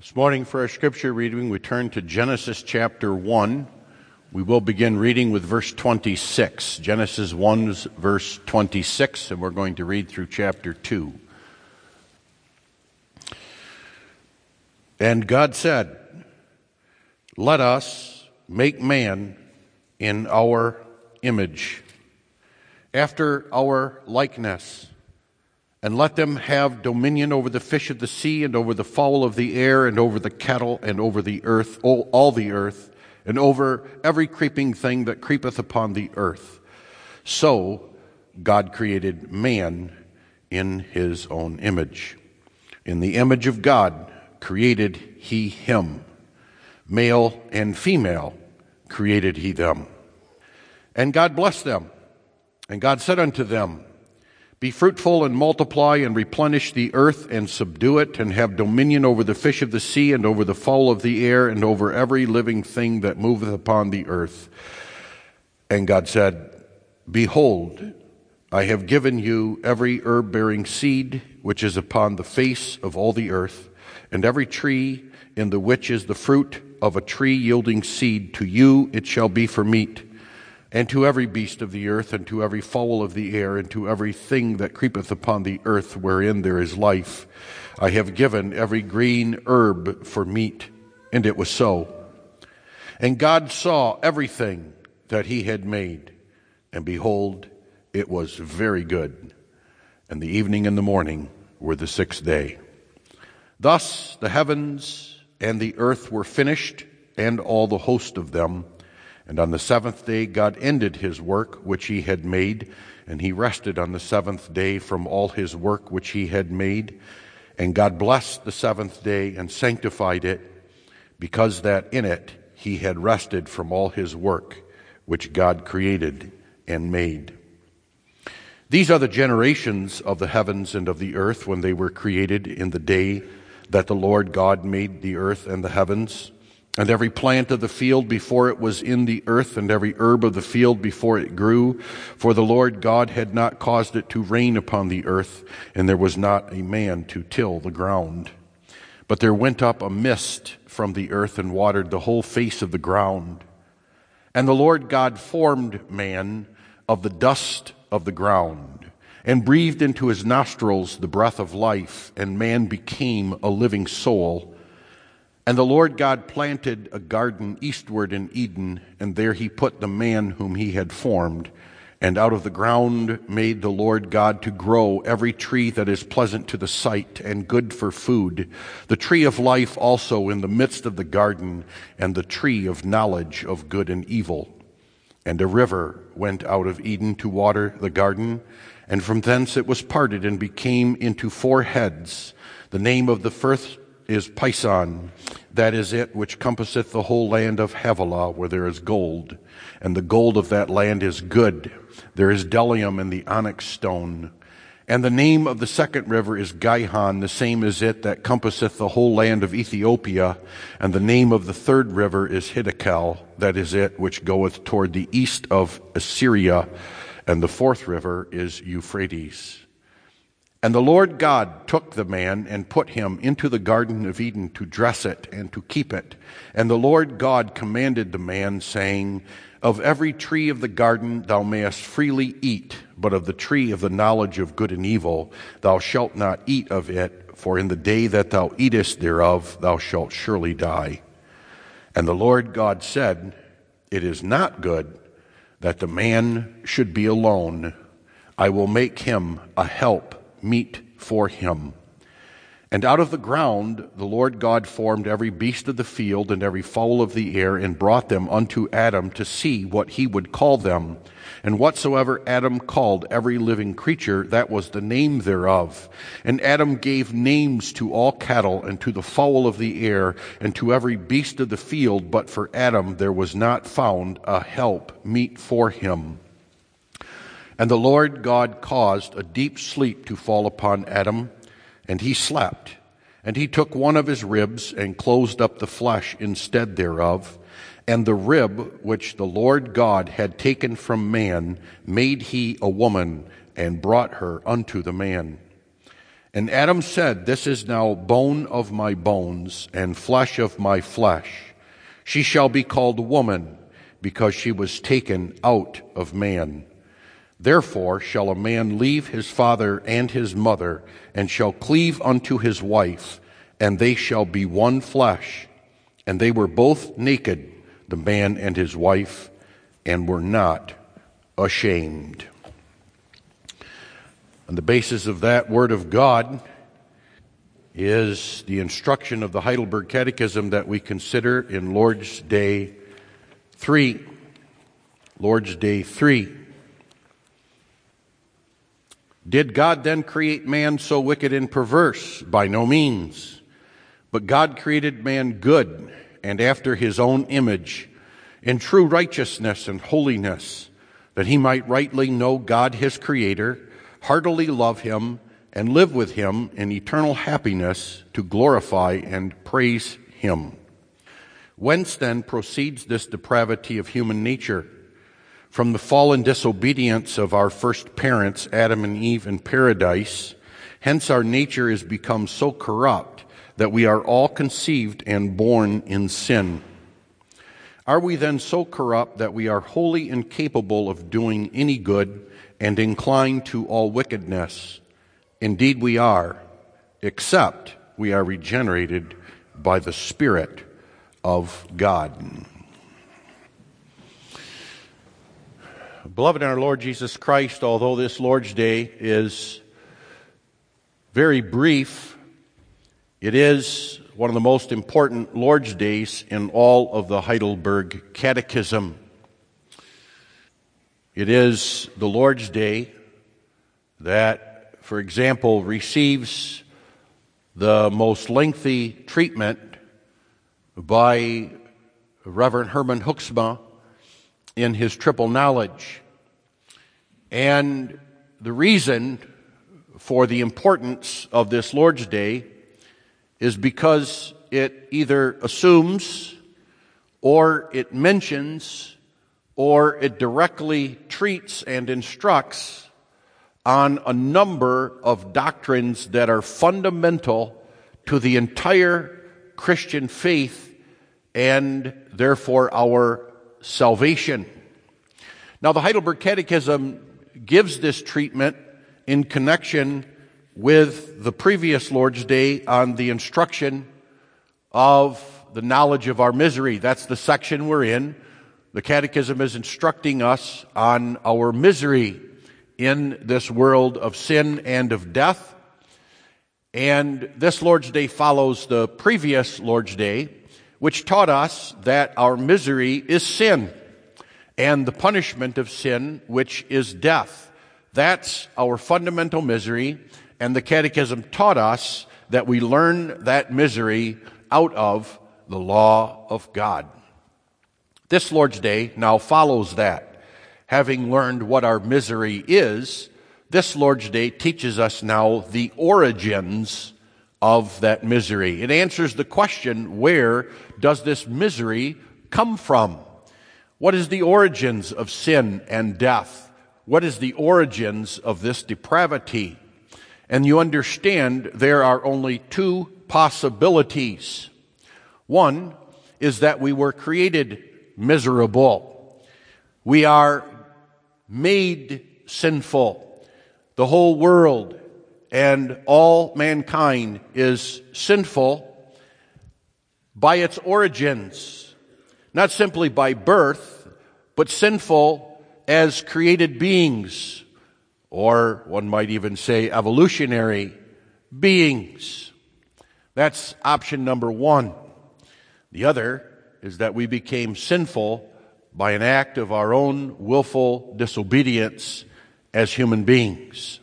This morning for our scripture reading, we turn to Genesis chapter 1. We will begin reading with verse 26. Genesis 1, verse 26, and we're going to read through chapter 2. And God said, "Let us make man in our image, after our likeness, and let them have dominion over the fish of the sea, and over the fowl of the air, and over the cattle, and over the earth, all the earth, and over every creeping thing that creepeth upon the earth." So God created man in his own image. In the image of God created he him. Male and female created he them. And God blessed them. And God said unto them, "Be fruitful and multiply and replenish the earth and subdue it, and have dominion over the fish of the sea and over the fowl of the air and over every living thing that moveth upon the earth." And God said, "Behold, I have given you every herb-bearing seed which is upon the face of all the earth, and every tree in the which is the fruit of a tree yielding seed, to you it shall be for meat. And to every beast of the earth, and to every fowl of the air, and to every thing that creepeth upon the earth wherein there is life, I have given every green herb for meat." And it was so. And God saw everything that he had made, and behold, it was very good. And the evening and the morning were the sixth day. Thus the heavens and the earth were finished, and all the host of them. And on the seventh day God ended his work which he had made, and he rested on the seventh day from all his work which he had made. And God blessed the seventh day and sanctified it, because that in it he had rested from all his work which God created and made. These are the generations of the heavens and of the earth when they were created in the day that the Lord God made the earth and the heavens. And every plant of the field before it was in the earth, and every herb of the field before it grew. For the Lord God had not caused it to rain upon the earth, and there was not a man to till the ground. But there went up a mist from the earth, and watered the whole face of the ground. And the Lord God formed man of the dust of the ground, and breathed into his nostrils the breath of life, and man became a living soul. And the Lord God planted a garden eastward in Eden, and there he put the man whom he had formed. And out of the ground made the Lord God to grow every tree that is pleasant to the sight and good for food, the tree of life also in the midst of the garden, and the tree of knowledge of good and evil. And a river went out of Eden to water the garden, and from thence it was parted and became into four heads. The name of the first is Pison, that is it which compasseth the whole land of Havilah, where there is gold, and the gold of that land is good. There is bdellium in the onyx stone. And the name of the second river is Gihon, the same is it that compasseth the whole land of Ethiopia. And the name of the third river is Hiddekel, that is it which goeth toward the east of Assyria. And the fourth river is Euphrates. And the Lord God took the man and put him into the Garden of Eden to dress it and to keep it. And the Lord God commanded the man, saying, "Of every tree of the garden thou mayest freely eat, but of the tree of the knowledge of good and evil thou shalt not eat of it, for in the day that thou eatest thereof thou shalt surely die." And the Lord God said, "It is not good that the man should be alone. I will make him a help meet for him." And out of the ground the Lord God formed every beast of the field and every fowl of the air, and brought them unto Adam to see what he would call them. And whatsoever Adam called every living creature, that was the name thereof. And Adam gave names to all cattle, and to the fowl of the air, and to every beast of the field. But for Adam there was not found a help meet for him. And the Lord God caused a deep sleep to fall upon Adam, and he slept. And he took one of his ribs, and closed up the flesh instead thereof. And the rib which the Lord God had taken from man made he a woman, and brought her unto the man. And Adam said, "This is now bone of my bones and flesh of my flesh. She shall be called woman, because she was taken out of man. Therefore shall a man leave his father and his mother, and shall cleave unto his wife, and they shall be one flesh. And they were both naked, the man and his wife, and were not ashamed." On the basis of that word of God is the instruction of the Heidelberg Catechism that we consider in Lord's Day 3. Lord's Day 3. Did God then create man so wicked and perverse? By no means. But God created man good and after his own image, in true righteousness and holiness, that he might rightly know God his Creator, heartily love him, and live with him in eternal happiness to glorify and praise him. Whence then proceeds this depravity of human nature? From the fallen disobedience of our first parents, Adam and Eve, in paradise. Hence our nature is become so corrupt that we are all conceived and born in sin. Are we then so corrupt that we are wholly incapable of doing any good and inclined to all wickedness? Indeed we are, except we are regenerated by the Spirit of God. Beloved in our Lord Jesus Christ, although this Lord's Day is very brief, it is one of the most important Lord's Days in all of the Heidelberg Catechism. It is the Lord's Day that, for example, receives the most lengthy treatment by Reverend Herman Hoeksma in his Triple Knowledge. And the reason for the importance of this Lord's Day is because it either assumes or it mentions or it directly treats and instructs on a number of doctrines that are fundamental to the entire Christian faith and therefore our salvation. Now, the Heidelberg Catechism gives this treatment in connection with the previous Lord's Day on the instruction of the knowledge of our misery. That's the section we're in. The Catechism is instructing us on our misery in this world of sin and of death. And this Lord's Day follows the previous Lord's Day, which taught us that our misery is sin and the punishment of sin, which is death. That's our fundamental misery, and the Catechism taught us that we learn that misery out of the law of God. This Lord's Day now follows that. Having learned what our misery is, this Lord's Day teaches us now the origins of that misery. It answers the question, where does this misery come from? What is the origins of sin and death? What is the origins of this depravity? And you understand there are only two possibilities. One is that we were created miserable. We are made sinful. The whole world and all mankind is sinful by its origins, not simply by birth, but sinful as created beings, or one might even say evolutionary beings. That's option number one. The other is that we became sinful by an act of our own willful disobedience as human beings.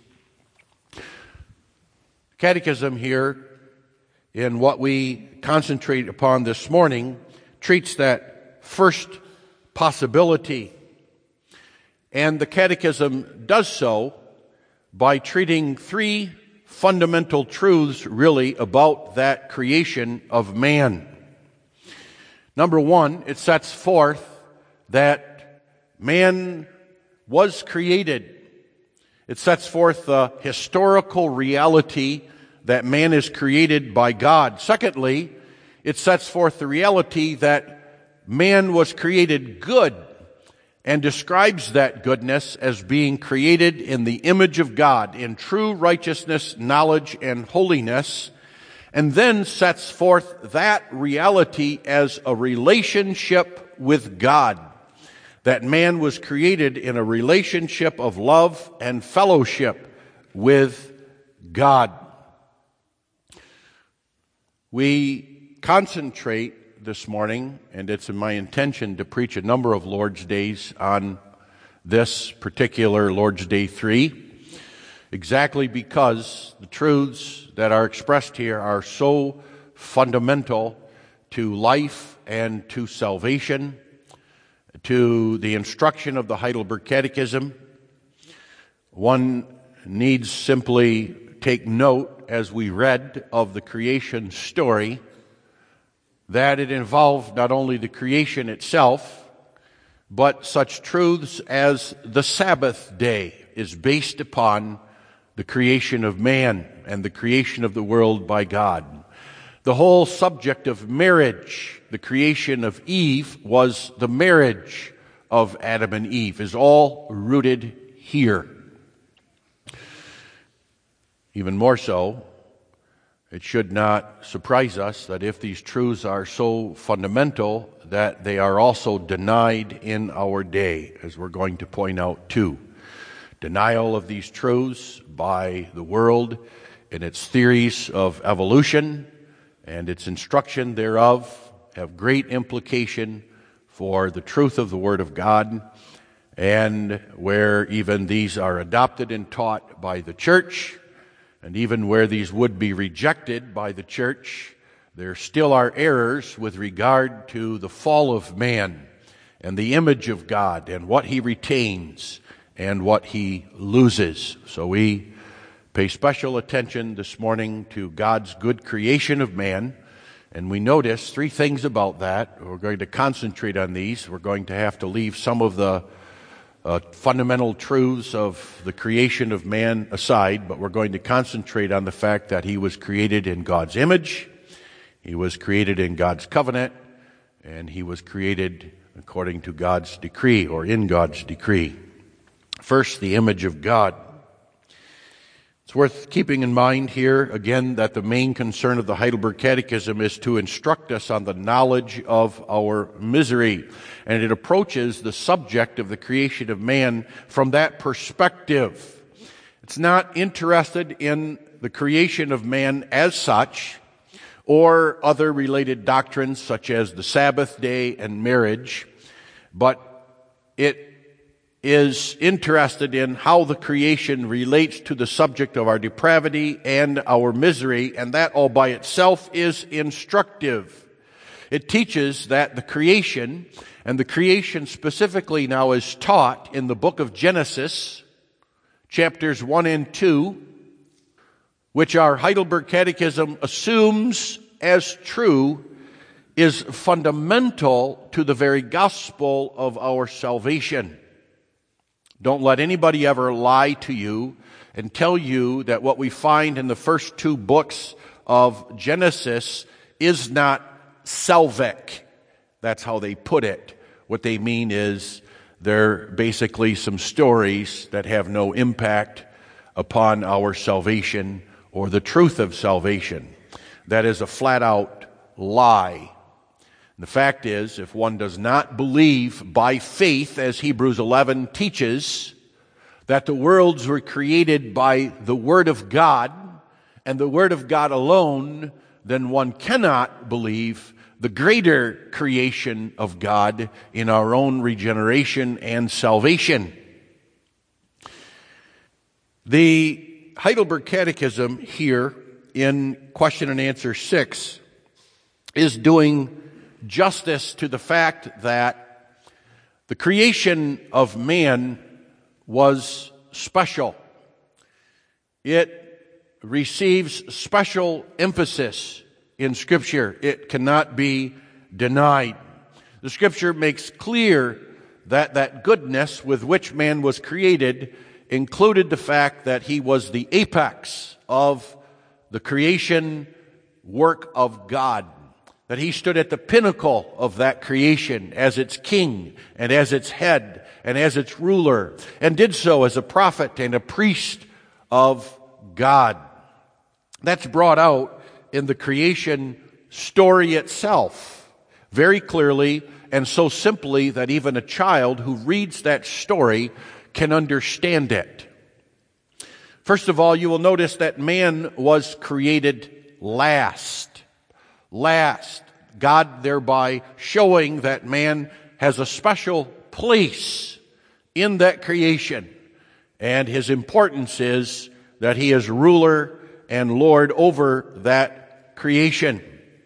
Catechism here, in what we concentrate upon this morning, treats that first possibility. And the Catechism does so by treating three fundamental truths, really, about that creation of man. Number one, it sets forth that man was created. It sets forth the historical reality that man is created by God. Secondly, it sets forth the reality that man was created good and describes that goodness as being created in the image of God, in true righteousness, knowledge, and holiness, and then sets forth that reality as a relationship with God, that man was created in a relationship of love and fellowship with God. We concentrate this morning, and it's my intention to preach a number of Lord's Days on this particular Lord's Day 3, exactly because the truths that are expressed here are so fundamental to life and to salvation, to the instruction of the Heidelberg Catechism. One needs simply take note, as we read of the creation story, that it involved not only the creation itself, but such truths as the Sabbath day is based upon the creation of man and the creation of the world by God. The whole subject of marriage, the creation of Eve, was the marriage of Adam and Eve, is all rooted here. Even more so, it should not surprise us that if these truths are so fundamental, that they are also denied in our day, as we're going to point out too. Denial of these truths by the world in its theories of evolution and its instruction thereof have great implication for the truth of the Word of God, and where even these are adopted and taught by the church, and even where these would be rejected by the church, there still are errors with regard to the fall of man and the image of God and what he retains and what he loses. So we pay special attention this morning to God's good creation of man, and we notice three things about that. We're going to concentrate on these. We're going to have to leave some of the fundamental truths of the creation of man aside, but we're going to concentrate on the fact that he was created in God's image, he was created in God's covenant, and he was created according to God's decree, or in God's decree. First, the image of God. It's worth keeping in mind here, again, that the main concern of the Heidelberg Catechism is to instruct us on the knowledge of our misery. And it approaches the subject of the creation of man from that perspective. It's not interested in the creation of man as such, or other related doctrines such as the Sabbath day and marriage, but it is interested in how the creation relates to the subject of our depravity and our misery, and that all by itself is instructive. It teaches that the creation, and the creation specifically now is taught in the book of Genesis, chapters 1 and 2, which our Heidelberg Catechism assumes as true, is fundamental to the very gospel of our salvation. Don't let anybody ever lie to you and tell you that what we find in the first two books of Genesis is not salvic. That's how they put it. What they mean is they're basically some stories that have no impact upon our salvation or the truth of salvation. That is a flat-out lie. The fact is, if one does not believe by faith, as Hebrews 11 teaches, that the worlds were created by the Word of God, and the Word of God alone, then one cannot believe the greater creation of God in our own regeneration and salvation. The Heidelberg Catechism here in question and answer 6 is doing justice to the fact that the creation of man was special. It receives special emphasis in Scripture. It cannot be denied. The Scripture makes clear that that goodness with which man was created included the fact that he was the apex of the creation work of God, that he stood at the pinnacle of that creation as its king and as its head and as its ruler, and did so as a prophet and a priest of God. That's brought out in the creation story itself very clearly and so simply that even a child who reads that story can understand it. First of all, you will notice that man was created last. Last. God thereby showing that man has a special place in that creation. And his importance is that he is ruler and Lord over that creation.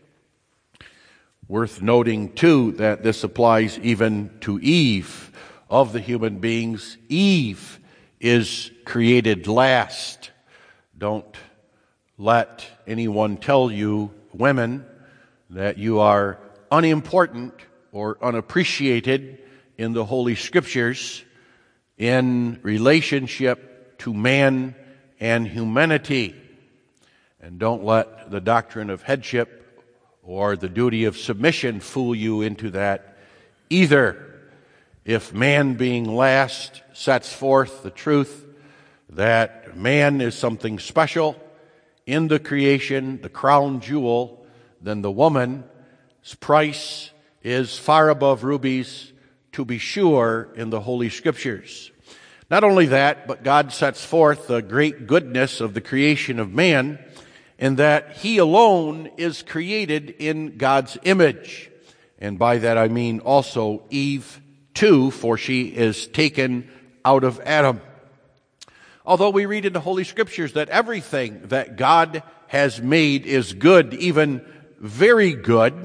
Worth noting, too, that this applies even to Eve. Of the human beings, Eve is created last. Don't let anyone tell you, women, that you are unimportant or unappreciated in the Holy Scriptures in relationship to man and humanity. And don't let the doctrine of headship or the duty of submission fool you into that either. If man being last sets forth the truth that man is something special in the creation, the crown jewel, then the woman's price is far above rubies, to be sure, in the Holy Scriptures. Not only that, but God sets forth the great goodness of the creation of man in that he alone is created in God's image. And by that I mean also Eve too, for she is taken out of Adam. Although we read in the Holy Scriptures that everything that God has made is good, even very good,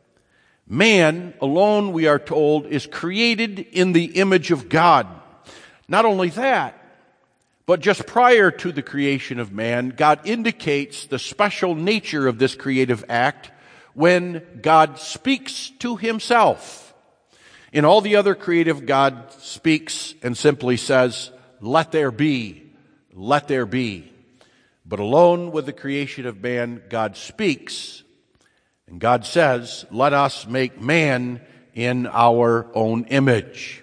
man alone, we are told, is created in the image of God. Not only that, but just prior to the creation of man, God indicates the special nature of this creative act when God speaks to himself. In all the other creative, God speaks and simply says, "Let there be, let there be." But alone with the creation of man, God speaks, and God says, "Let us make man in our own image."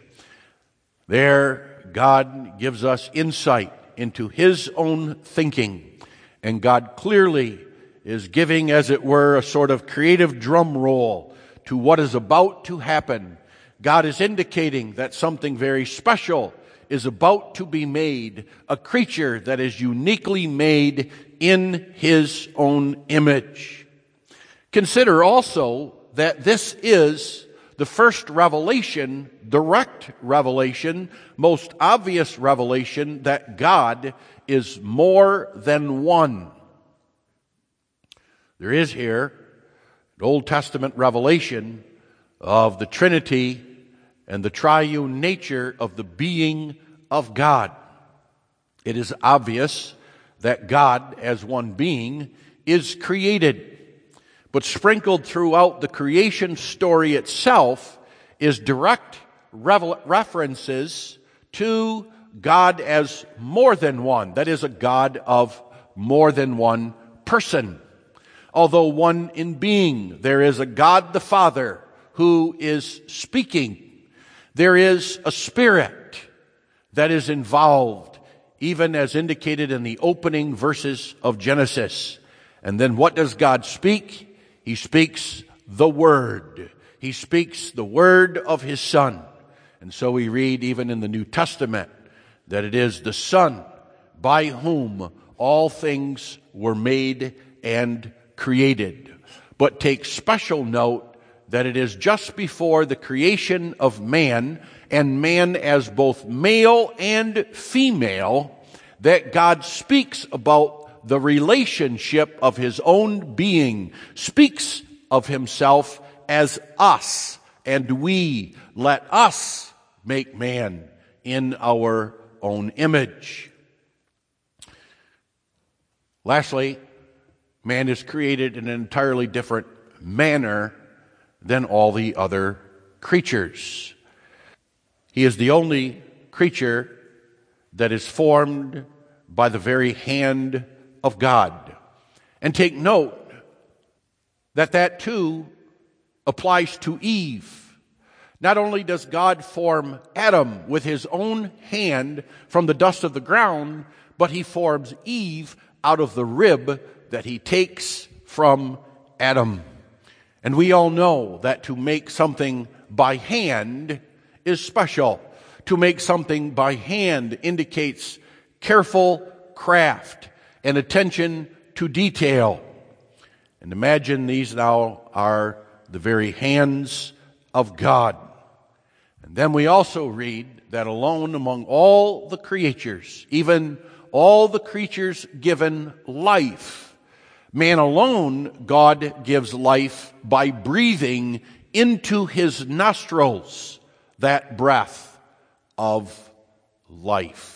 There, God gives us insight into his own thinking, and God clearly is giving, as it were, a sort of creative drum roll to what is about to happen. God is indicating that something very special is about to be made, a creature that is uniquely made in his own image. Consider also that this is the first revelation, direct revelation, most obvious revelation that God is more than one. There is here an Old Testament revelation of the Trinity and the triune nature of the being of God. It is obvious that God, as one being, is created. But sprinkled throughout the creation story itself is direct references to God as more than one. That is, a God of more than one person. Although one in being, there is a God the Father who is speaking. There is a Spirit that is involved, even as indicated in the opening verses of Genesis. And then what does God speak? He speaks the Word. He speaks the Word of His Son. And so we read even in the New Testament that it is the Son by whom all things were made and created. But take special note that it is just before the creation of man, and man as both male and female, that God speaks about the relationship of his own being, speaks of himself as us, and we, let us make man in our own image. Lastly, man is created in an entirely different manner than all the other creatures. He is the only creature that is formed by the very hand of God. And take note that that too applies to Eve. Not only does God form Adam with his own hand from the dust of the ground, but he forms Eve out of the rib that he takes from Adam. And we all know that to make something by hand is special. To make something by hand indicates careful craft and attention to detail. And imagine these now are the very hands of God. And then we also read that alone among all the creatures, even all the creatures given life, man alone, God gives life by breathing into his nostrils that breath of life.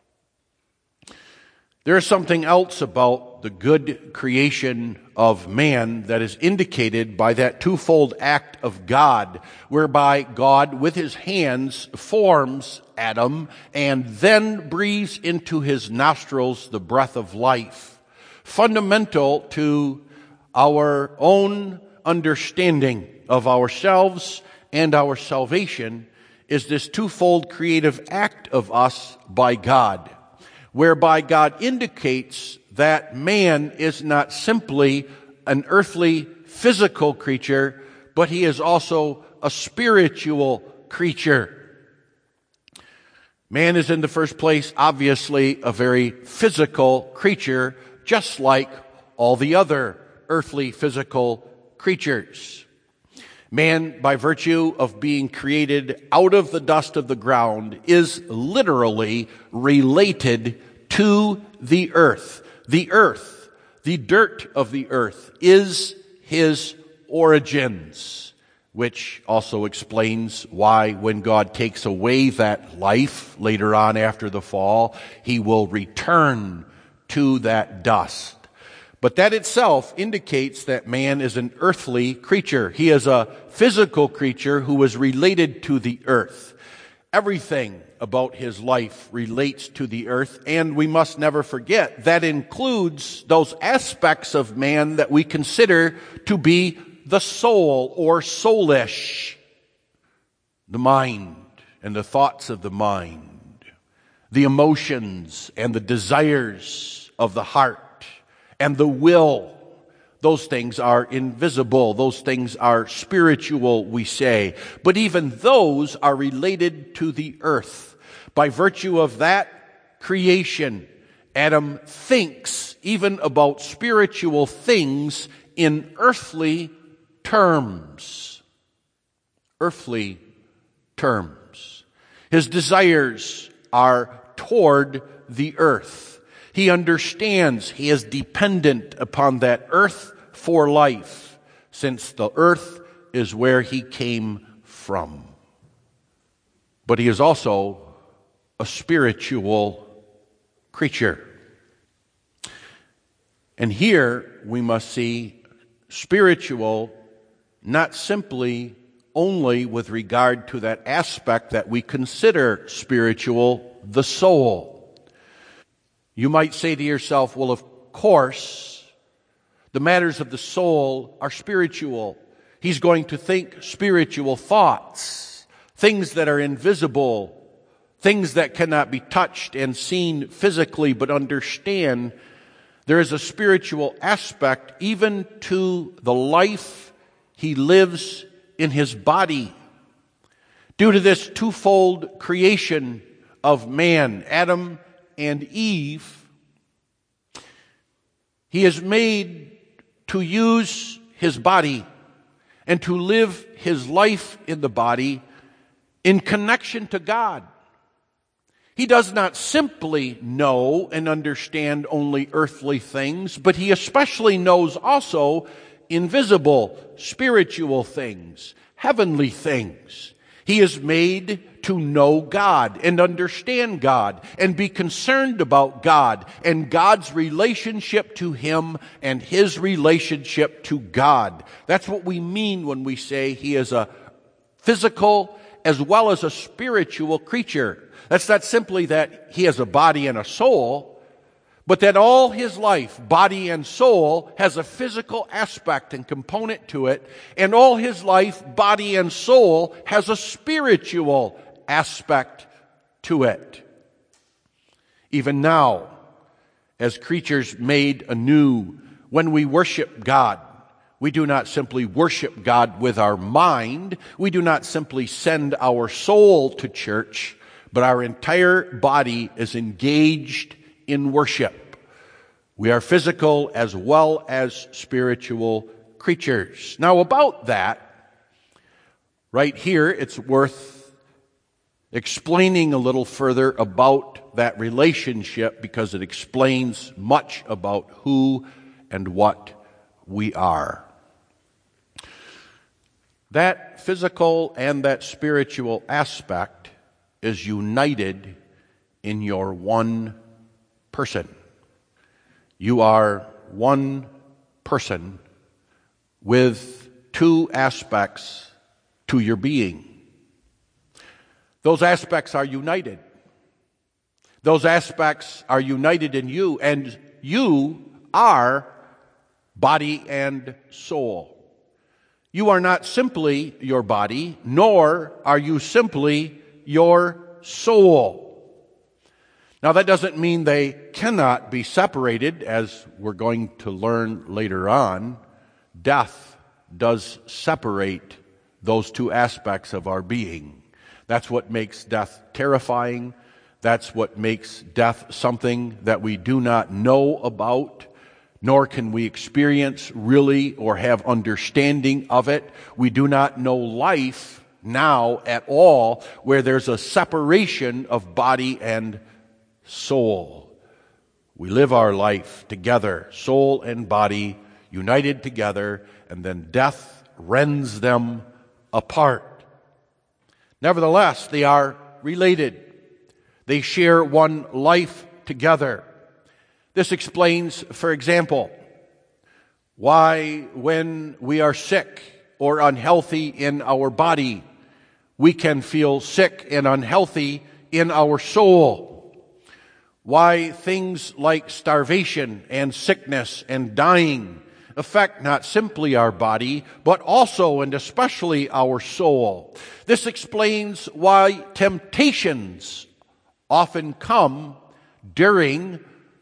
There is something else about the good creation of man that is indicated by that twofold act of God, whereby God with his hands forms Adam and then breathes into his nostrils the breath of life. Fundamental to our own understanding of ourselves and our salvation is this twofold creative act of us by God, whereby God indicates that man is not simply an earthly physical creature, but he is also a spiritual creature. Man is in the first place, obviously, a very physical creature, just like all the other earthly physical creatures. Man, by virtue of being created out of the dust of the ground, is literally related to the earth. The earth, the dirt of the earth, is his origins, which also explains why when God takes away that life later on after the fall, he will return to that dust. But that itself indicates that man is an earthly creature. He is a physical creature who is related to the earth. Everything about his life relates to the earth, and we must never forget that includes those aspects of man that we consider to be the soul or soulish, the mind and the thoughts of the mind, the emotions and the desires of the heart, and the will. Those things are invisible. Those things are spiritual, we say. But even those are related to the earth. By virtue of that creation, Adam thinks even about spiritual things in earthly terms. Earthly terms. His desires are toward the earth. He understands he is dependent upon that earth for life, since the earth is where he came from. But he is also a spiritual creature. And here we must see spiritual not simply only with regard to that aspect that we consider spiritual, the soul. You might say to yourself, well, of course, the matters of the soul are spiritual. He's going to think spiritual thoughts, things that are invisible, things that cannot be touched and seen physically, but understand there is a spiritual aspect even to the life he lives in his body. Due to this twofold creation of man, Adam and Eve, he is made to use his body and to live his life in the body in connection to God. He does not simply know and understand only earthly things, but he especially knows also invisible, spiritual things, heavenly things. He is made to know God and understand God and be concerned about God and God's relationship to him and his relationship to God. That's what we mean when we say he is a physical as well as a spiritual creature. That's not simply that he has a body and a soul, but that all his life, body and soul, has a physical aspect and component to it, and all his life, body and soul, has a spiritual aspect to it. Even now, as creatures made anew, when we worship God, we do not simply worship God with our mind. We do not simply send our soul to church, but our entire body is engaged in worship. We are physical as well as spiritual creatures. Now, about that, right here, it's worth explaining a little further about that relationship because it explains much about who and what we are. That physical and that spiritual aspect is united in your one person. You are one person with two aspects to your being. Those aspects are united. Those aspects are united in you, and you are body and soul. You are not simply your body, nor are you simply your soul. Now, that doesn't mean they cannot be separated, as we're going to learn later on. Death does separate those two aspects of our being. That's what makes death terrifying. That's what makes death something that we do not know about, nor can we experience really or have understanding of it. We do not know life now at all where there's a separation of body and soul. We live our life together, soul and body united together, and then death rends them apart. Nevertheless, they are related. They share one life together. This explains, for example, why when we are sick or unhealthy in our body, we can feel sick and unhealthy in our soul. Why things like starvation and sickness and dying affect not simply our body, but also and especially our soul. This explains why temptations often come during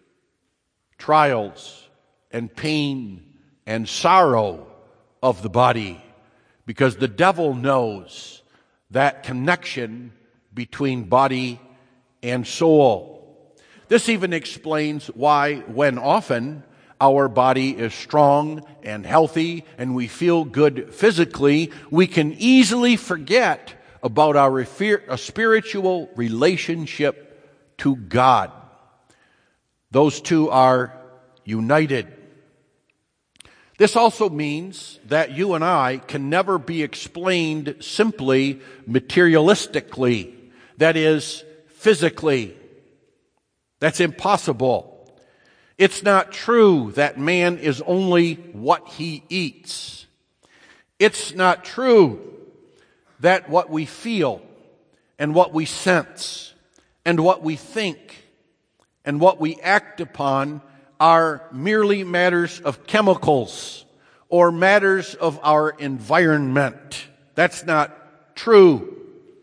trials and pain and sorrow of the body, because the devil knows that connection between body and soul. This even explains why, when often our body is strong and healthy and we feel good physically, we can easily forget about our spiritual relationship to God. Those two are united. This also means that you and I can never be explained simply materialistically, that is, physically. That's impossible. It's not true that man is only what he eats. It's not true that what we feel and what we sense and what we think and what we act upon are merely matters of chemicals or matters of our environment. That's not true.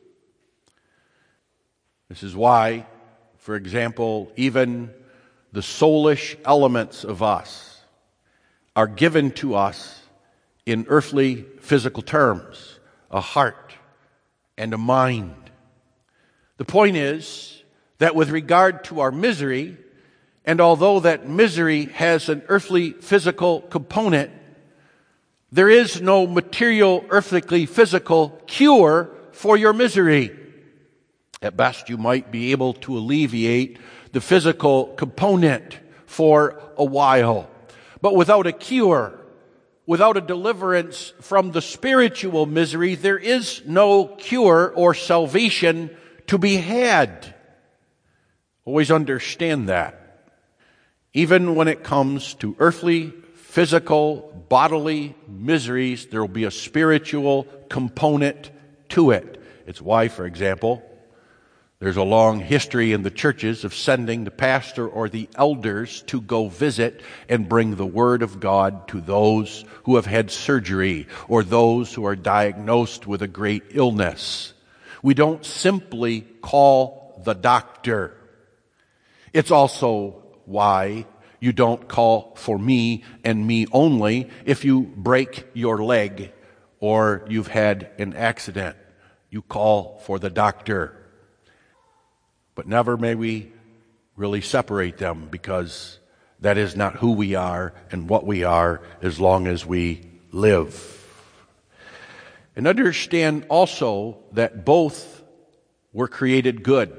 This is why, for example, even the soulish elements of us are given to us in earthly physical terms, a heart and a mind. The point is that with regard to our misery, and although that misery has an earthly physical component, there is no material, earthly physical cure for your misery. At best, you might be able to alleviate the physical component for a while. But without a cure, without a deliverance from the spiritual misery, there is no cure or salvation to be had. Always understand that. Even when it comes to earthly, physical, bodily miseries, there will be a spiritual component to it. It's why, for example, There's a long history in the churches of sending the pastor or the elders to go visit and bring the Word of God to those who have had surgery or those who are diagnosed with a great illness. We don't simply call the doctor. It's also why you don't call for me and me only if you break your leg or you've had an accident. You call for the doctor. But never may we really separate them, because that is not who we are and what we are as long as we live. And understand also that both were created good.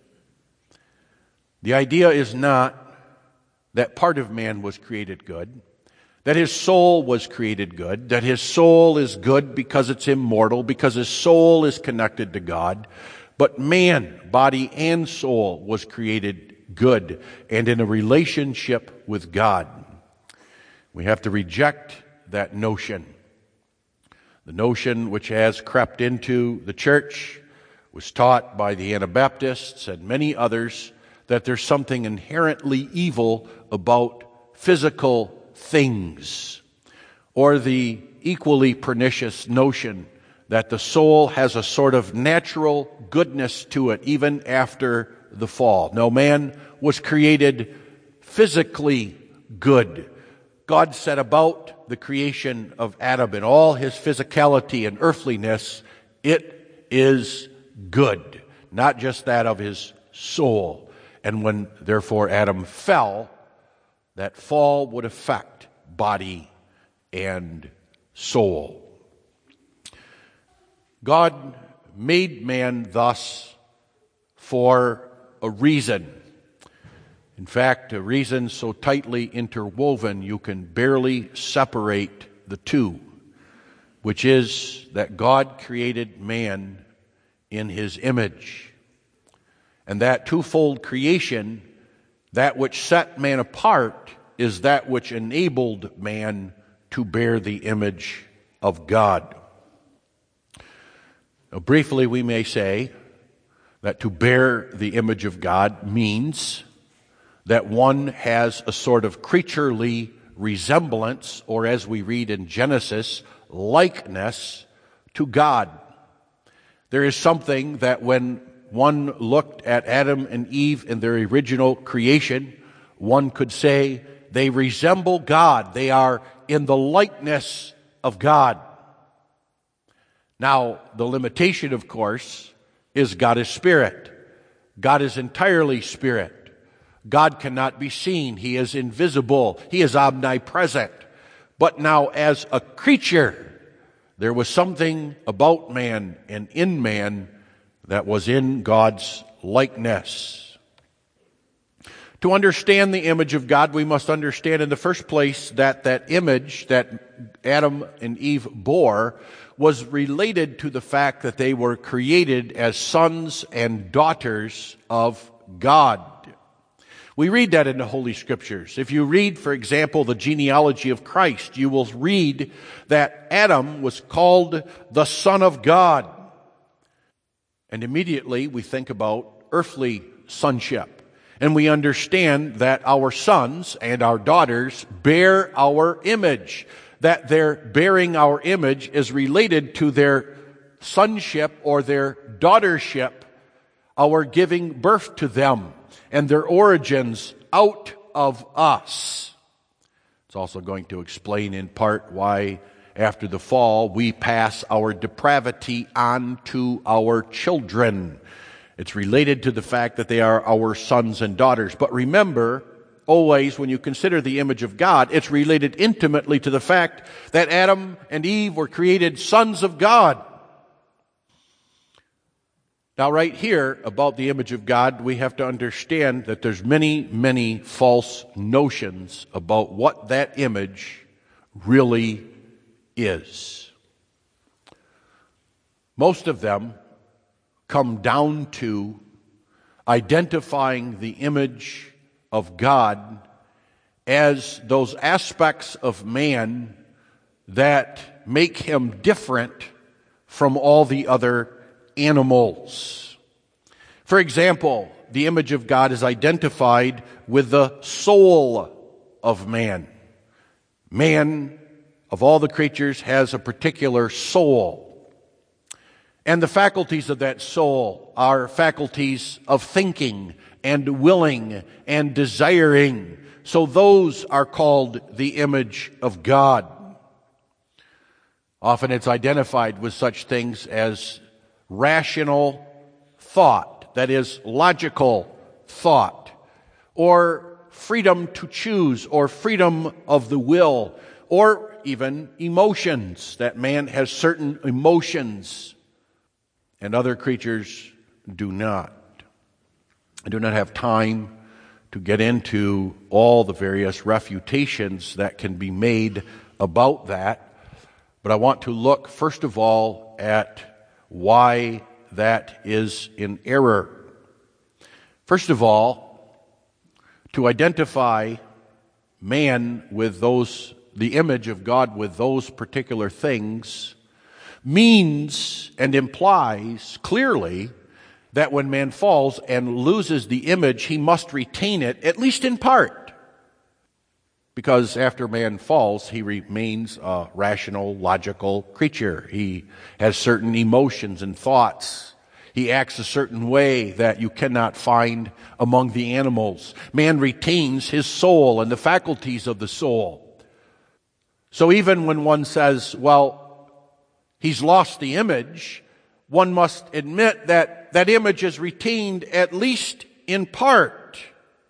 The idea is not that part of man was created good, that his soul was created good, that his soul is good because it's immortal, because his soul is connected to God. But man, body and soul, was created good and in a relationship with God. We have to reject that notion. The notion which has crept into the church, was taught by the Anabaptists and many others, that there's something inherently evil about physical things, or the equally pernicious notion that the soul has a sort of natural goodness to it even after the fall. No, man was created physically good. God set about the creation of Adam in all his physicality and earthliness. It is good, not just that of his soul. And when, therefore, Adam fell, that fall would affect body and soul. God made man thus for a reason. In fact, a reason so tightly interwoven you can barely separate the two, which is that God created man in his image. And that twofold creation, that which set man apart, is that which enabled man to bear the image of God. Now, briefly, we may say that to bear the image of God means that one has a sort of creaturely resemblance, or as we read in Genesis, likeness to God. There is something that when one looked at Adam and Eve in their original creation, one could say they resemble God. They are in the likeness of God. Now, the limitation, of course, is God is spirit. God is entirely spirit. God cannot be seen. He is invisible. He is omnipresent. But now, as a creature, there was something about man and in man that was in God's likeness. To understand the image of God, we must understand in the first place that that image that Adam and Eve bore was related to the fact that they were created as sons and daughters of God. We read that in the Holy Scriptures. If you read, for example, the genealogy of Christ, you will read that Adam was called the Son of God. And immediately we think about earthly sonship. And we understand that our sons and our daughters bear our image. That their bearing our image is related to their sonship or their daughtership, our giving birth to them, and their origins out of us. It's also going to explain in part why after the fall we pass our depravity on to our children. It's related to the fact that they are our sons and daughters. But remember, always when you consider the image of God, it's related intimately to the fact that Adam and Eve were created sons of God. Now, right here about the image of God, we have to understand that there's many, many false notions about what that image really is. Most of them come down to identifying the image of God as those aspects of man that make him different from all the other animals. For example, the image of God is identified with the soul of man. Man, of all the creatures, has a particular soul. And the faculties of that soul are faculties of thinking and willing and desiring. So those are called the image of God. Often it's identified with such things as rational thought, that is, logical thought, or freedom to choose, or freedom of the will, or even emotions, that man has certain emotions and other creatures do not. I do not have time to get into all the various refutations that can be made about that, but I want to look first of all at why that is in error. First of all, to identify man with the image of God with those particular things means and implies clearly that when man falls and loses the image, he must retain it, at least in part. Because after man falls, he remains a rational, logical creature. He has certain emotions and thoughts. He acts a certain way that you cannot find among the animals. Man retains his soul and the faculties of the soul. So even when one says, well, he's lost the image, one must admit that that image is retained at least in part.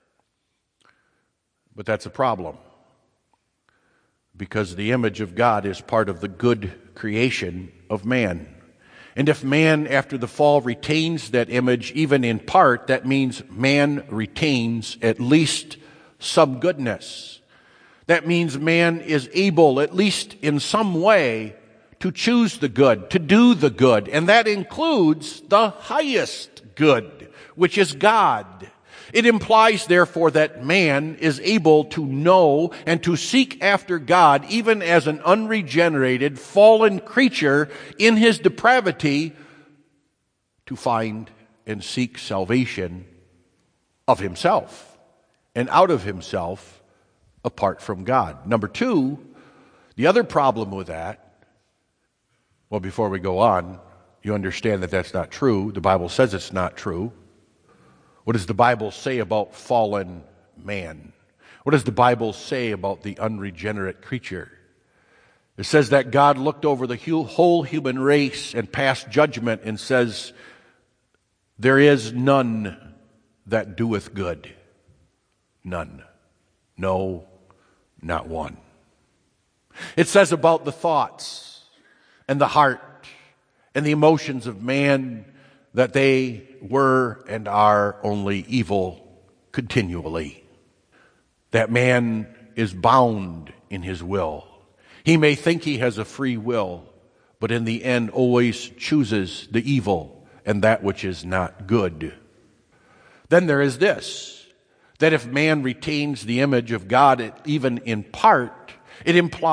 But that's a problem, because the image of God is part of the good creation of man. And if man, after the fall, retains that image even in part, that means man retains at least some goodness. That means man is able, at least in some way, to choose the good, to do the good. And that includes the highest good, which is God. It implies, therefore, that man is able to know and to seek after God, even as an unregenerated, fallen creature in his depravity, to find and seek salvation of himself and out of himself apart from God. Number two, the other problem with that, well, before we go on, you understand that that's not true. The Bible says it's not true. What does the Bible say about fallen man? What does the Bible say about the unregenerate creature? It says that God looked over the whole human race and passed judgment and says, there is none that doeth good. None. No, not one. It says about the thoughts and the heart and the emotions of man that they were and are only evil continually. That man is bound in his will. He may think he has a free will, but in the end always chooses the evil and that which is not good. Then there is this, that if man retains the image of God even in part, it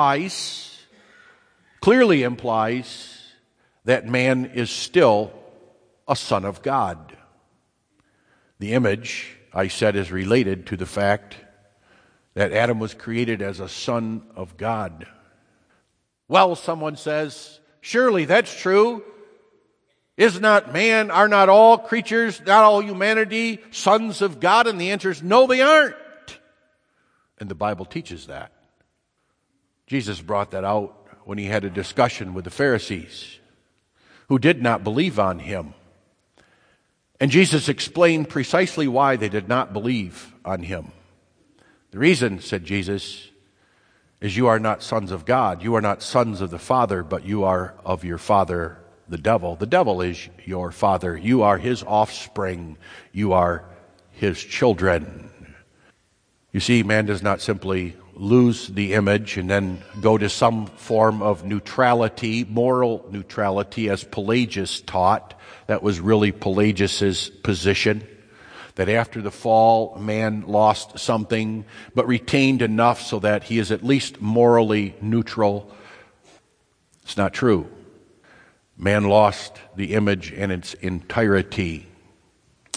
clearly implies that man is still a son of God. The image, I said, is related to the fact that Adam was created as a son of God. Well, someone says, surely that's true. Are not all creatures, not all humanity, sons of God? And the answer is no, they aren't. And the Bible teaches that. Jesus brought that out when he had a discussion with the Pharisees who did not believe on him. And Jesus explained precisely why they did not believe on him. The reason, said Jesus, is you are not sons of God. You are not sons of the Father, but you are of your father, the devil. The devil is your father. You are his offspring. You are his children. You see, man does not simply lose the image and then go to some form of neutrality, moral neutrality, as Pelagius taught. That was really Pelagius's position, that after the fall, man lost something, but retained enough so that he is at least morally neutral. It's not true. Man lost the image in its entirety.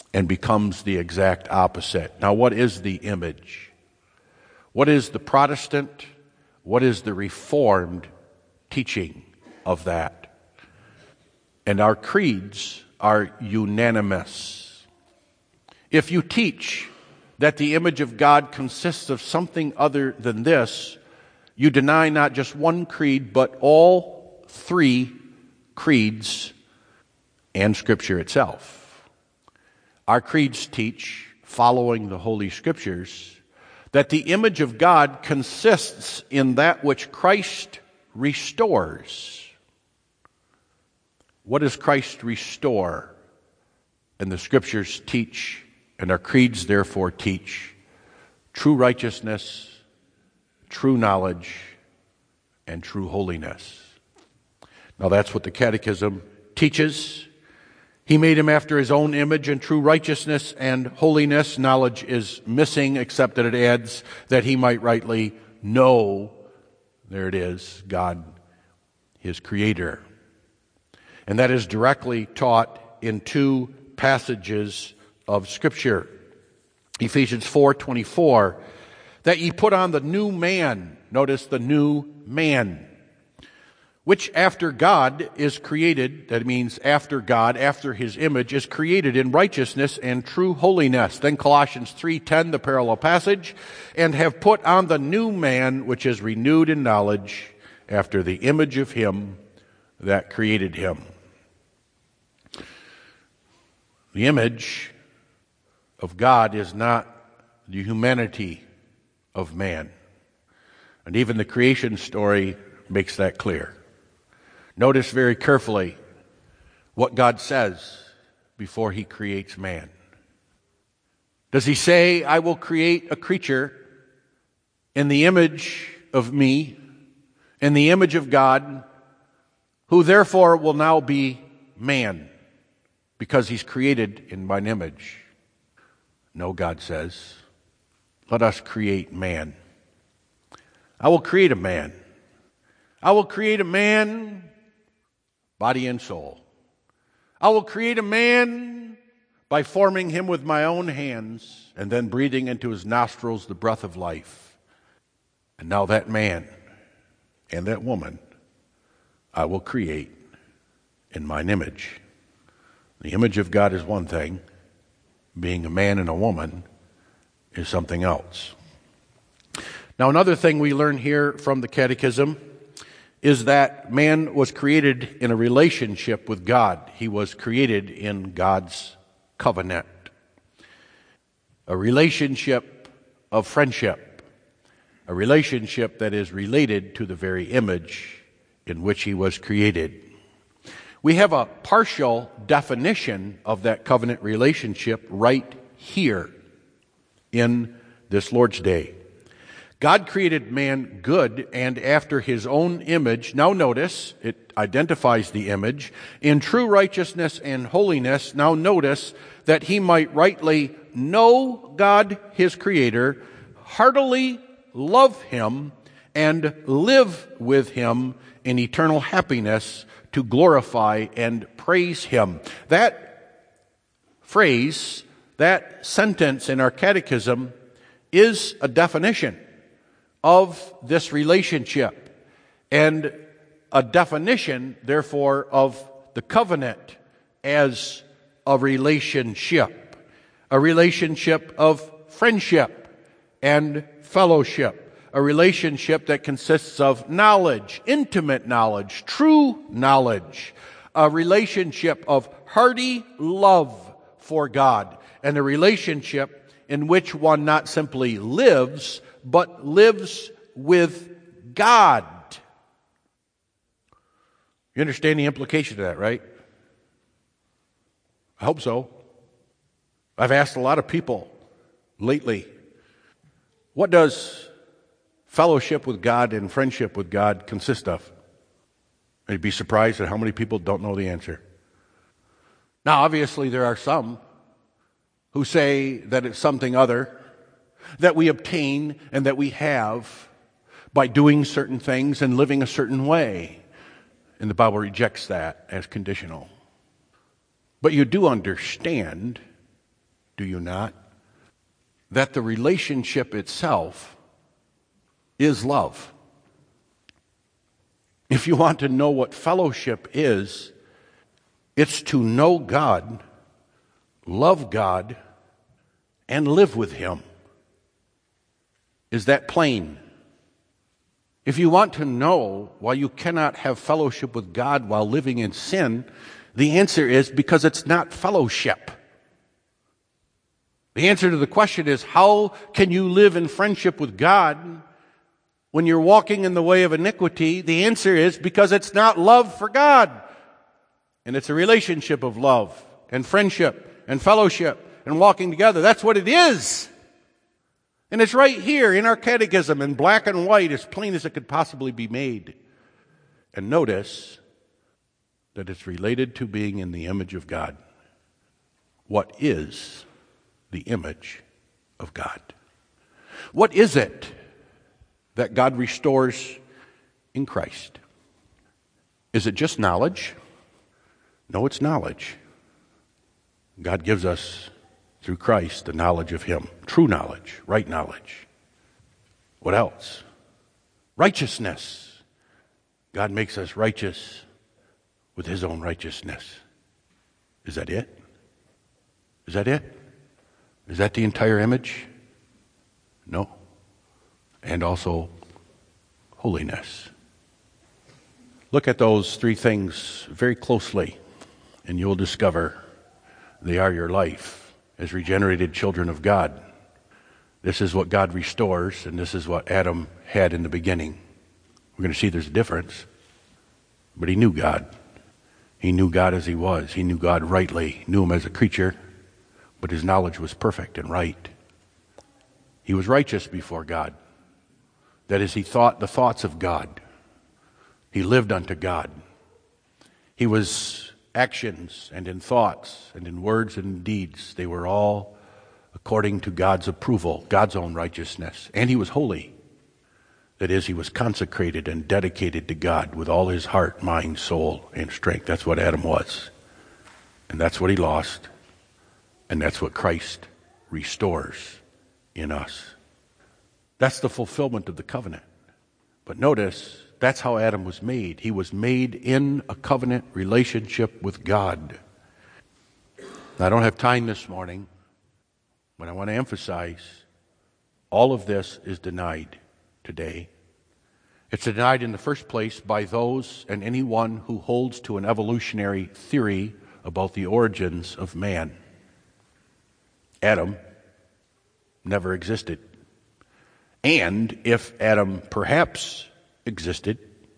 and becomes the exact opposite. Now, what is the image? What is the Protestant? What is the Reformed teaching of that? And our creeds are unanimous. If you teach that the image of God consists of something other than this, you deny not just one creed, but all three creeds and Scripture itself. Our creeds teach, following the Holy Scriptures, that the image of God consists in that which Christ restores. What does Christ restore? And the Scriptures teach, and our creeds therefore teach, true righteousness, true knowledge, and true holiness. Now that's what the Catechism teaches. He made him after his own image, and true righteousness and holiness. Knowledge is missing, except that it adds that he might rightly know, there it is, God, his Creator. And that is directly taught in two passages of Scripture. Ephesians 4:24, that ye put on the new man, notice the new man, which after God is created, that means after God, after his image, is created in righteousness and true holiness. Then Colossians 3:10, the parallel passage, and have put on the new man, which is renewed in knowledge after the image of him that created him. The image of God is not the humanity of man. And even the creation story makes that clear. Notice very carefully what God says before he creates man. Does he say, I will create a creature in the image of me, in the image of God, who therefore will now be man, because he's created in mine image? No, God says, let us create man. I will create a man. I will create a man, body and soul. I will create a man by forming him with my own hands and then breathing into his nostrils the breath of life. And now that man and that woman I will create in mine image. The image of God is one thing. Being a man and a woman is something else. Now, another thing we learn here from the Catechism is that man was created in a relationship with God. He was created in God's covenant. A relationship of friendship. A relationship that is related to the very image in which he was created. We have a partial definition of that covenant relationship right here in this Lord's Day. God created man good and after his own image. Now notice, it identifies the image. In true righteousness and holiness, now notice that he might rightly know God, his Creator, heartily love him, and live with him in eternal happiness to glorify and praise him. That phrase, that sentence in our catechism is a definition of this relationship and a definition, therefore, of the covenant as a relationship of friendship and fellowship. A relationship that consists of knowledge, intimate knowledge, true knowledge. A relationship of hearty love for God. And a relationship in which one not simply lives, but lives with God. You understand the implication of that, right? I hope so. I've asked a lot of people lately, what does fellowship with God and friendship with God consist of? And you'd be surprised at how many people don't know the answer. Now, obviously, there are some who say that it's something other, that we obtain and that we have by doing certain things and living a certain way. And the Bible rejects that as conditional. But you do understand do you not? That the relationship itself is love. If you want to know what fellowship is, it's to know God, love God, and live with Him. Is that plain? If you want to know why you cannot have fellowship with God while living in sin, the answer is because it's not fellowship. The answer to the question is, how can you live in friendship with God when you're walking in the way of iniquity? The answer is because it's not love for God. And it's a relationship of love and friendship and fellowship and walking together. That's what it is. And it's right here in our catechism in black and white, as plain as it could possibly be made. And notice that it's related to being in the image of God. What is the image of God? What is it that God restores in Christ? Is it just knowledge? No, it's knowledge. God gives us, through Christ, the knowledge of Him. True knowledge, right knowledge. What else? Righteousness. God makes us righteous with His own righteousness. Is that it? Is that it? Is that the entire image? No. And also holiness. Look at those three things very closely, and you'll discover they are your life as regenerated children of God. This is what God restores, and this is what Adam had in the beginning. We're going to see there's a difference. But he knew God. He knew God as He was. He knew God rightly, knew Him as a creature, but his knowledge was perfect and right. He was righteous before God. That is, he thought the thoughts of God. He lived unto God. He was actions and in thoughts and in words and in deeds. They were all according to God's approval, God's own righteousness. And he was holy. That is, he was consecrated and dedicated to God with all his heart, mind, soul, and strength. That's what Adam was. And that's what he lost. And that's what Christ restores in us. That's the fulfillment of the covenant. But notice, that's how Adam was made. He was made in a covenant relationship with God. Now, I don't have time this morning, but I want to emphasize all of this is denied today. It's denied in the first place by those and anyone who holds to an evolutionary theory about the origins of man. Adam never existed. And if Adam perhaps existed,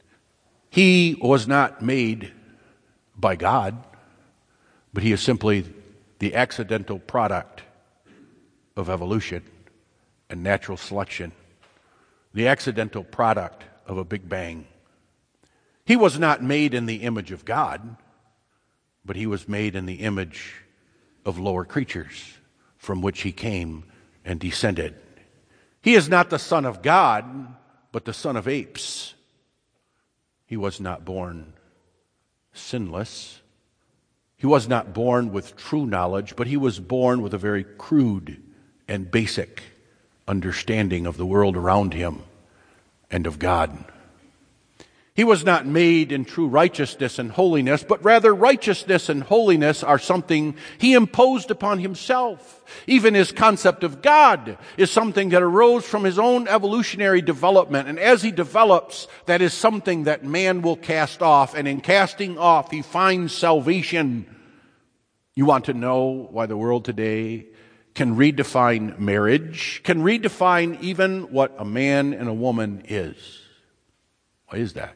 he was not made by God, but he is simply the accidental product of evolution and natural selection, the accidental product of a Big Bang. He was not made in the image of God, but he was made in the image of lower creatures from which he came and descended. He is not the Son of God, but the son of apes. He was not born sinless. He was not born with true knowledge, but he was born with a very crude and basic understanding of the world around him and of God. He was not made in true righteousness and holiness, but rather righteousness and holiness are something he imposed upon himself. Even his concept of God is something that arose from his own evolutionary development. And as he develops, that is something that man will cast off. And in casting off, he finds salvation. You want to know why the world today can redefine marriage, can redefine even what a man and a woman is. Why is that?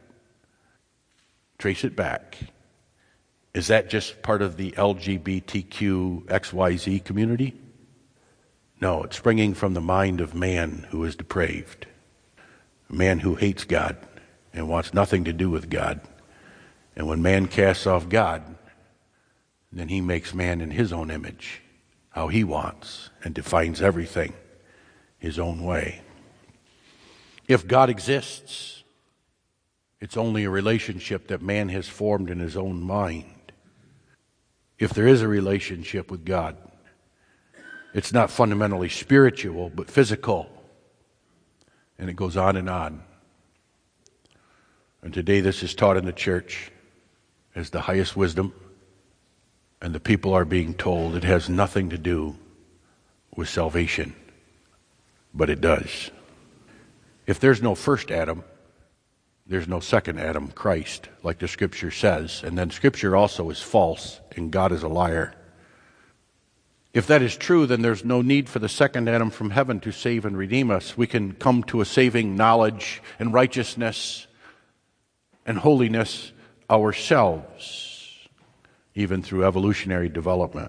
Trace it back. Is that just part of the LGBTQ XYZ community? No, it's springing from the mind of man who is depraved. A man who hates God and wants nothing to do with God. And when man casts off God, then he makes man in his own image, how he wants, and defines everything his own way. If God exists, it's only a relationship that man has formed in his own mind. If there is a relationship with God, It's not fundamentally spiritual, but physical. And it goes on and on. And today this is taught in the church as the highest wisdom, and the people are being told it has nothing to do with salvation. But it does. If there's no first Adam, there's no second Adam, Christ, like the Scripture says. And then Scripture also is false, and God is a liar. If that is true, then there's no need for the second Adam from heaven to save and redeem us. We can come to a saving knowledge and righteousness and holiness ourselves, even through evolutionary development.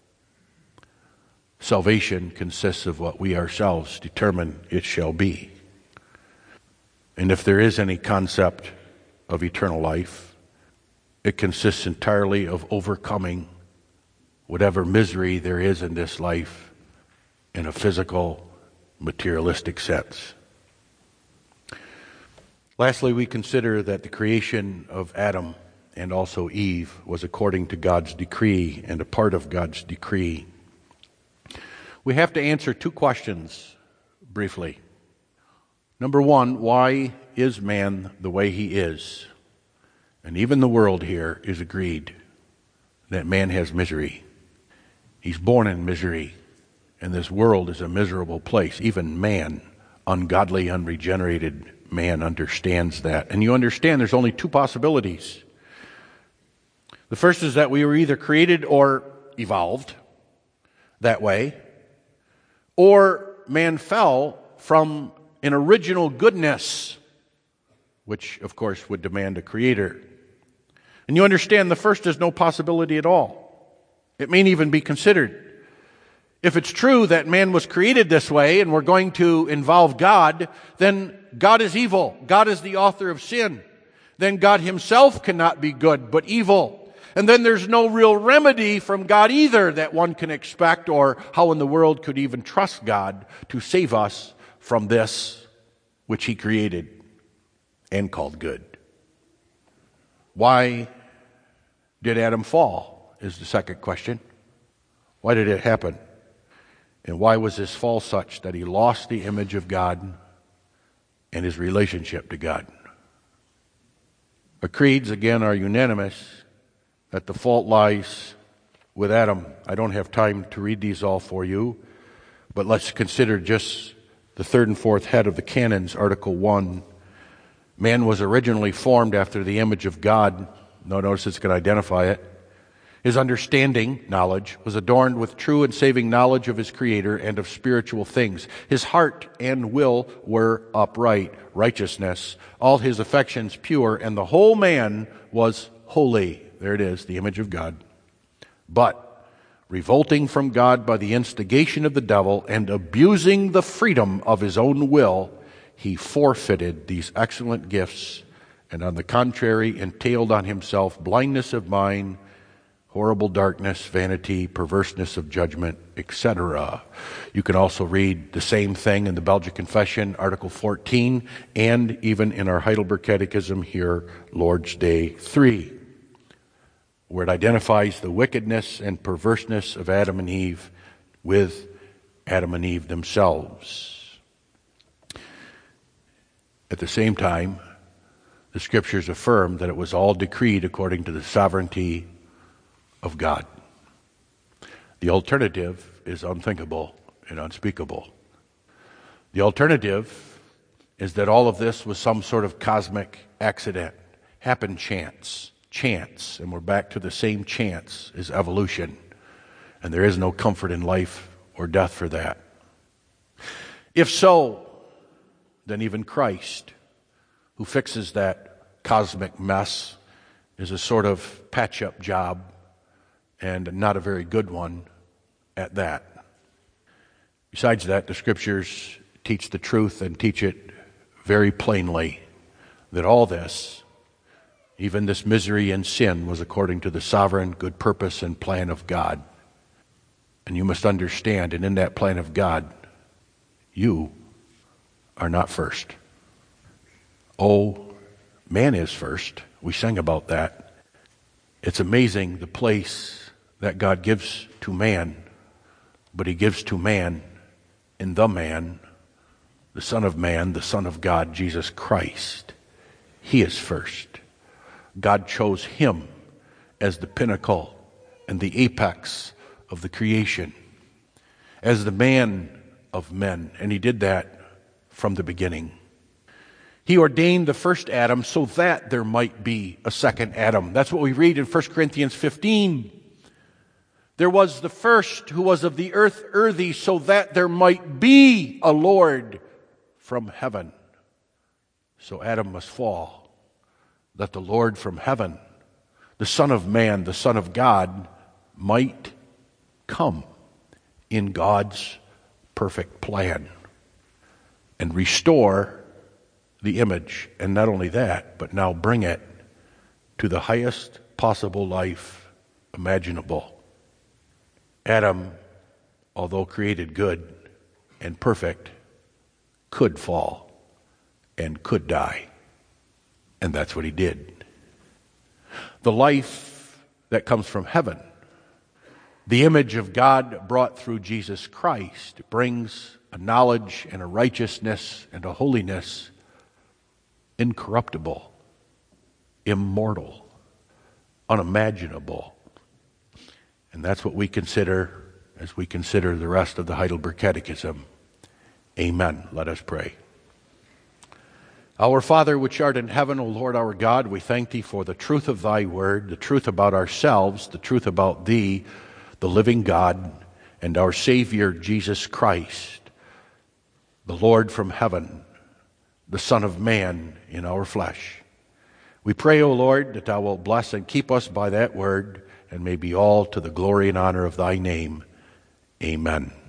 Salvation consists of what we ourselves determine it shall be. And if there is any concept of eternal life, it consists entirely of overcoming whatever misery there is in this life in a physical, materialistic sense. Lastly, we consider that the creation of Adam and also Eve was according to God's decree and a part of God's decree. We have to answer two questions briefly. Number one, why is man the way he is? And even the world here is agreed that man has misery. He's born in misery, and this world is a miserable place. Even man, ungodly, unregenerated man, understands that. And you understand there's only two possibilities. The first is that we were either created or evolved that way, or man fell from an original goodness, which of course would demand a creator. And you understand the first is no possibility at all. It may even be considered. If it's true that man was created this way and we're going to involve God, then God is evil. God is the author of sin. Then God himself cannot be good but evil. And then there's no real remedy from God either that one can expect, or how in the world could even trust God to save us from this which he created and called good. Why did Adam fall is the second question. Why did it happen? And why was his fall such that he lost the image of God and his relationship to God? The creeds, again, are unanimous that the fault lies with Adam. I don't have time to read these all for you, but let's consider just the third and fourth head of the canons, Article 1. Man was originally formed after the image of God. Notice it's going to identify it. His understanding, knowledge, was adorned with true and saving knowledge of his Creator and of spiritual things. His heart and will were upright, righteousness, all his affections pure, and the whole man was holy. There it is, the image of God. But revolting from God by the instigation of the devil and abusing the freedom of his own will, he forfeited these excellent gifts, and on the contrary entailed on himself blindness of mind, horrible darkness, vanity, perverseness of judgment, etc. You can also read the same thing in the Belgic Confession, Article 14, and even in our Heidelberg Catechism here, Lord's Day 3, where it identifies the wickedness and perverseness of Adam and Eve with Adam and Eve themselves. At the same time, the Scriptures affirm that it was all decreed according to the sovereignty of God. The alternative is unthinkable and unspeakable. The alternative is that all of this was some sort of cosmic accident, happened chance, and we're back to the same chance as evolution, and there is no comfort in life or death for that. If so, then even Christ, who fixes that cosmic mess, is a sort of patch-up job, and not a very good one at that. Besides that, the Scriptures teach the truth and teach it very plainly, that all this, even this misery and sin, was according to the sovereign good purpose and plan of God. And you must understand, and in that plan of God, you are not first. Oh, man is first. We sang about that. It's amazing the place that God gives to man, but he gives to man, in the man, the Son of Man, the Son of God, Jesus Christ. He is first. God chose him as the pinnacle and the apex of the creation, as the man of men, and he did that from the beginning. He ordained the first Adam so that there might be a second Adam. That's what we read in 1 Corinthians 15. There was the first who was of the earth earthy, so that there might be a Lord from heaven. So Adam must fall, that the Lord from heaven, the Son of Man, the Son of God, might come in God's perfect plan and restore the image. And not only that, but now bring it to the highest possible life imaginable. Adam, although created good and perfect, could fall and could die. And that's what he did. The life that comes from heaven, the image of God brought through Jesus Christ, brings a knowledge and a righteousness and a holiness incorruptible, immortal, unimaginable. And that's what we consider as we consider the rest of the Heidelberg Catechism. Amen. Let us pray. Our Father, which art in heaven, O Lord our God, we thank thee for the truth of thy word, the truth about ourselves, the truth about thee, the living God, and our Savior, Jesus Christ, the Lord from heaven, the Son of Man in our flesh. We pray, O Lord, that thou wilt bless and keep us by that word, and may be all to the glory and honor of thy name. Amen.